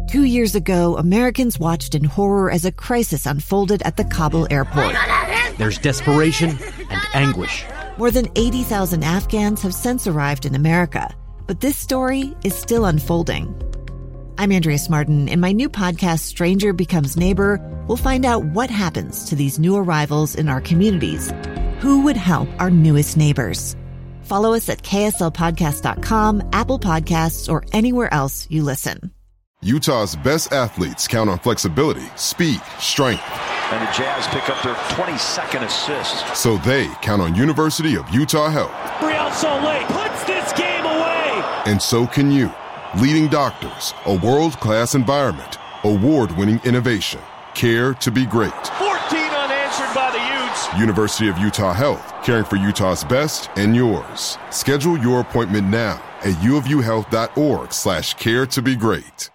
2 years ago, Americans watched in horror as a crisis unfolded at the Kabul airport. There's desperation and anguish. More than 80,000 Afghans have since arrived in America, but this story is still unfolding. I'm Andrea Martin. In my new podcast, Stranger Becomes Neighbor, we'll find out what happens to these new arrivals in our communities. Who would help our newest neighbors? Follow us at kslpodcast.com, Apple Podcasts, or anywhere else you listen. Utah's best athletes count on flexibility, speed, strength. And the Jazz pick up their 22nd assist. So they count on University of Utah Health. Real Soleil puts this game away. And so can you. Leading doctors, a world-class environment, award-winning innovation, care to be great. 14 unanswered by the Utes. University of Utah Health, caring for Utah's best and yours. Schedule your appointment now at uofuhealth.org/care to be great.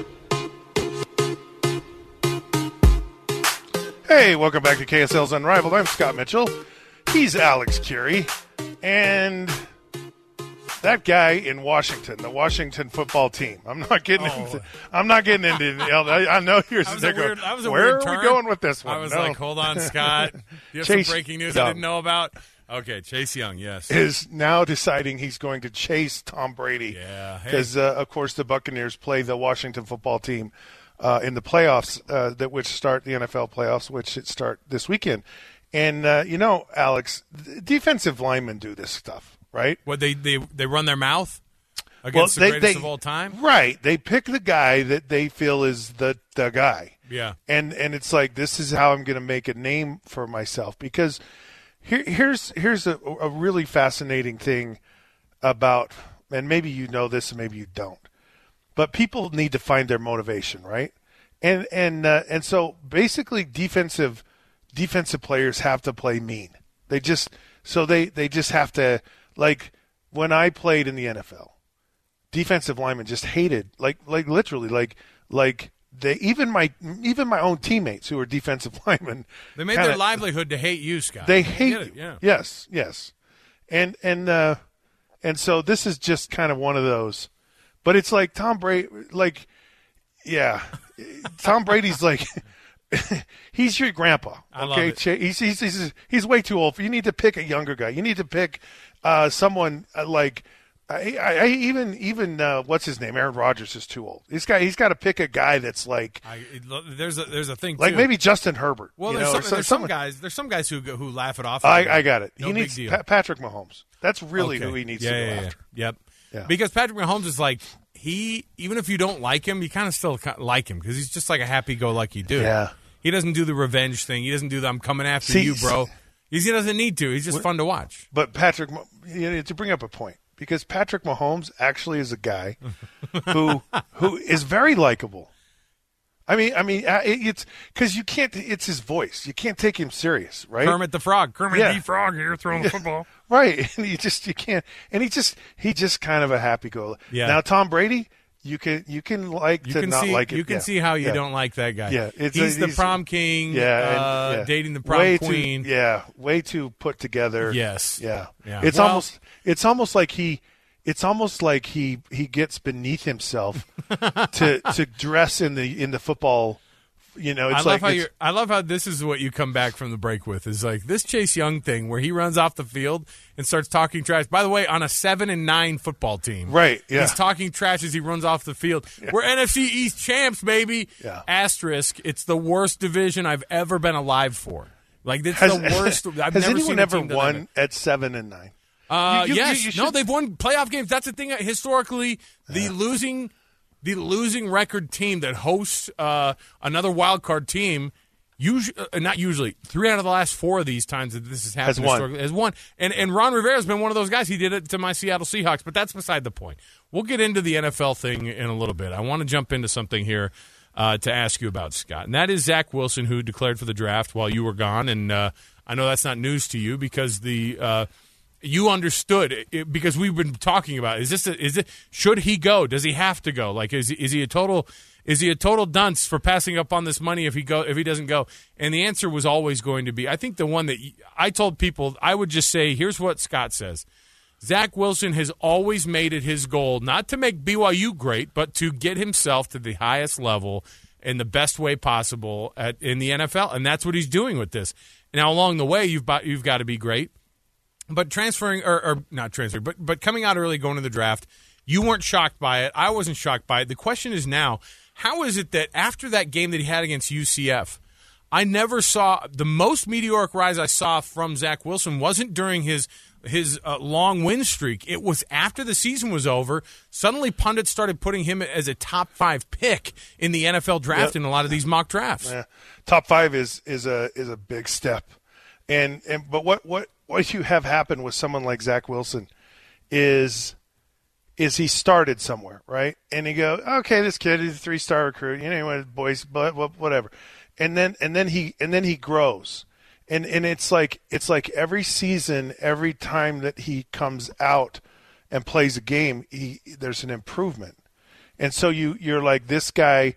Hey, welcome back to KSL's Unrivaled. I'm Scott Mitchell. He's Alex Curie. And that guy in Washington, the Washington football team. I'm not getting into. I know you're there going, where are we going with this one? I was like, hold on, Scott. You have some breaking news I didn't know about? Okay, Chase Young, yes. Is now deciding he's going to chase Tom Brady. Yeah. Because, of course, the Buccaneers play the Washington football team in the playoffs, which start the NFL playoffs, which start this weekend. And, Alex, defensive linemen do this stuff. Right? What, they run their mouth against the greatest of all time? Right. They pick the guy that they feel is the guy. Yeah. And it's like, this is how I'm going to make a name for myself. Because here's a really fascinating thing about, and maybe you know this and maybe you don't, but people need to find their motivation, right? And so basically defensive players have to play mean. They just have to. Like when I played in the NFL, defensive linemen just hated, literally, they even my own teammates who were defensive linemen. They made their livelihood to hate you, Scott. They hate you. Yeah. Yes. And so this is just kind of one of those. But it's like Tom Brady, Tom Brady's like. He's your grandpa, okay? He's way too old. You need to pick a younger guy. You need to pick someone like even what's his name? Aaron Rodgers is too old. He's got to pick a guy that's like there's a thing like too. Maybe Justin Herbert. Well, there's some guys who laugh it off. I got it. No he needs Patrick Mahomes. That's really who he needs to go after. Yep. Yeah. Because Patrick Mahomes is like even if you don't like him, you kind of still like him because he's just like a happy-go-lucky dude. Yeah. He doesn't do the revenge thing. He doesn't do the I'm coming after you, bro. He doesn't need to. He's just fun to watch. But Patrick, to bring up a point, because Patrick Mahomes actually is a guy who is very likable. I mean, it's because you can't. It's his voice. You can't take him serious, right? Kermit the Frog, the Frog here throwing the football, right? And you can't. And he just kind of a happy-go. Yeah. Now Tom Brady. You can like you to can not see, like it. You can see how you don't like that guy. Yeah, he's the prom king. Dating the prom queen. Way too put together. Yes. Yeah. It's almost like he gets beneath himself to dress in the football. I love how this is what you come back from the break with is like this Chase Young thing where he runs off the field and starts talking trash. By the way, on a 7-9 football team, right? Yeah, he's talking trash as he runs off the field. Yeah. We're NFC East champs, baby. Yeah. Asterisk. It's the worst division I've ever been alive for. Like it's the worst. I've has never anyone seen ever won at 7-9? Yes. No, they've won playoff games. That's the thing. Historically, the losing record team that hosts another wild card team, not usually, 3 out of the last 4 of these times that this has happened has won. And Ron Rivera's been one of those guys. He did it to my Seattle Seahawks, but that's beside the point. We'll get into the NFL thing in a little bit. I want to jump into something here to ask you about, Scott, and that is Zach Wilson, who declared for the draft while you were gone. And I know that's not news to you because you understood it, because we've been talking about it. Should he go? Does he have to go? Like is he a total dunce for passing up on this money if he doesn't go? And the answer was always going to be, I think the one that I told people, I would just say, here's what Scott says. Zach Wilson has always made it his goal not to make BYU great, but to get himself to the highest level in the best way possible in the NFL, and that's what he's doing with this. Now, along the way, you've got to be great, but transferring or not transferring, but coming out early, going to the draft, you weren't shocked by it. I wasn't shocked by it. The question is now, how is it that after that game that he had against UCF, I never saw the most meteoric rise I saw from Zach Wilson wasn't during his long win streak. It was after the season was over. Suddenly, pundits started putting him as a top 5 pick in the NFL draft in a lot of these mock drafts. Yeah. Top 5 is a big step, but what you have happen with someone like Zach Wilson is he started somewhere, right? And you go, okay, this kid is a 3-star recruit, boys, but whatever. And then he grows. And it's like every season, every time that he comes out and plays a game, there's an improvement. And so you're like, this guy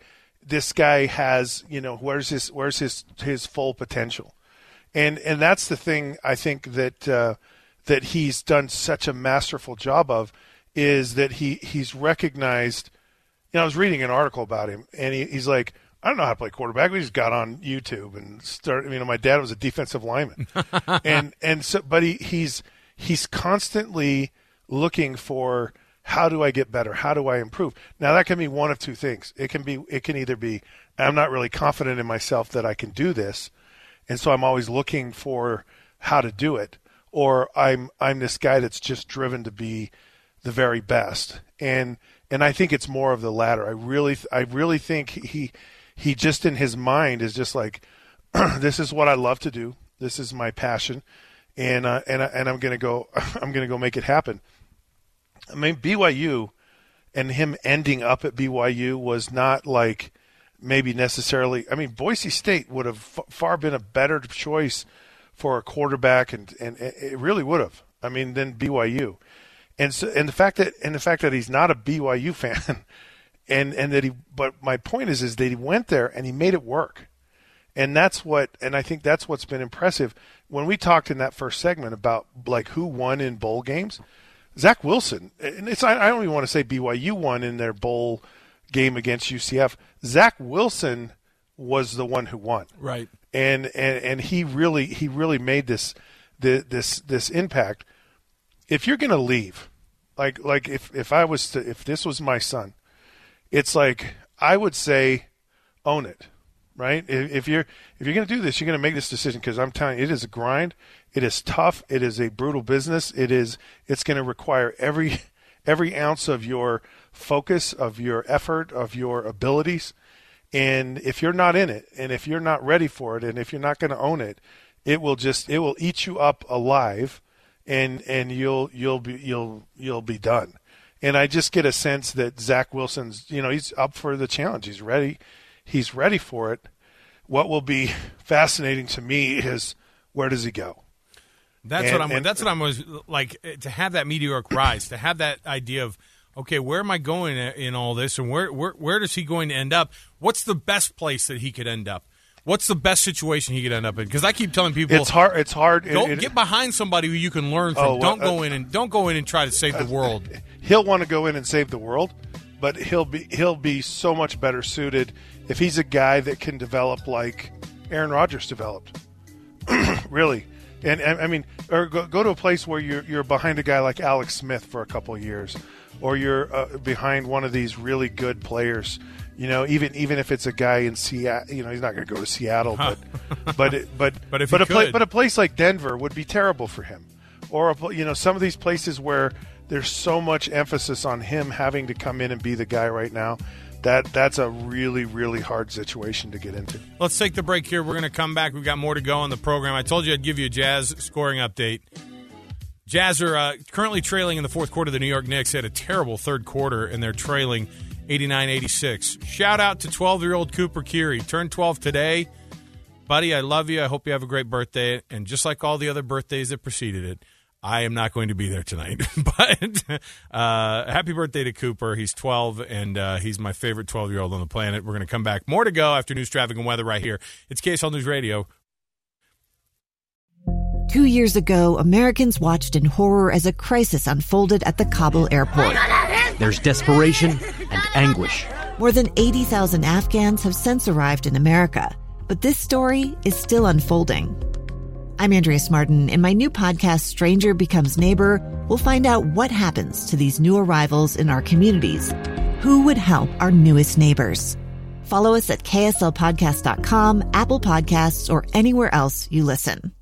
has, where's his full potential. And that's the thing I think that he's done such a masterful job of, is that he's recognized. I was reading an article about him, and he's like, I don't know how to play quarterback. We just got on YouTube and started. My dad was a defensive lineman, and so, but he's constantly looking for, how do I get better? How do I improve? Now that can be one of two things. It can either be, I'm not really confident in myself that I can do this, and so I'm always looking for how to do it, or I'm this guy that's just driven to be the very best, and I think it's more of the latter. I really think he just in his mind is just like, this is what I love to do. This is my passion, and I'm gonna go make it happen. I mean, BYU and him ending up at BYU was not like maybe necessarily. I mean, Boise State would have far been a better choice for a quarterback, and it really would have. I mean, than BYU, and the fact that he's not a BYU fan. And that but my point is that he went there and he made it work, and I think that's what's been impressive. When we talked in that first segment about like who won in bowl games, Zach Wilson, and I don't even want to say BYU won in their bowl game against UCF. Zach Wilson was the one who won, right? And he really made this impact. If you're going to leave, like if this was my son. It's like, I would say, own it, right? If you're going to do this, you're going to make this decision, because I'm telling you, it is a grind. It is tough. It is a brutal business. It's going to require every ounce of your focus, of your effort, of your abilities. And if you're not in it, and if you're not ready for it, and if you're not going to own it, it will eat you up alive, and you'll be done. And I just get a sense that Zach Wilson's, he's up for the challenge. He's ready. He's ready for it. What will be fascinating to me is, where does he go? That's what I'm always like, to have that meteoric rise, to have that idea of, okay, where am I going in all this, and where is he going to end up? What's the best place that he could end up? What's the best situation he could end up in? Because I keep telling people, it's hard. Get behind somebody who you can learn from. Don't go in and try to save the world. He'll want to go in and save the world, but he'll be so much better suited if he's a guy that can develop like Aaron Rodgers developed. Really, and I mean, or go to a place where you're behind a guy like Alex Smith for a couple of years, or you're behind one of these really good players. Even if it's a guy in Seattle, he's not going to go to Seattle, but a place like Denver would be terrible for him, or some of these places where there's so much emphasis on him having to come in and be the guy right now. That's a really, really hard situation to get into. Let's take the break here. We're going to come back. We've got more to go on the program. I told you I'd give you a Jazz scoring update. Jazz are currently trailing in the fourth quarter. The New York Knicks had a terrible third quarter, and they're trailing 89-86. Shout out to 12-year-old Cooper Keary. Turned 12 today. Buddy, I love you. I hope you have a great birthday. And just like all the other birthdays that preceded it, I am not going to be there tonight. But happy birthday to Cooper. He's 12, and he's my favorite 12-year-old on the planet. We're going to come back. More to go after news, traffic, and weather right here. It's KSL News Radio. 2 years ago, Americans watched in horror as a crisis unfolded at the Kabul airport. There's desperation and anguish. More than 80,000 Afghans have since arrived in America, but this story is still unfolding. I'm Andrea Martin. In my new podcast, Stranger Becomes Neighbor, we'll find out what happens to these new arrivals in our communities. Who would help our newest neighbors? Follow us at kslpodcast.com, Apple Podcasts, or anywhere else you listen.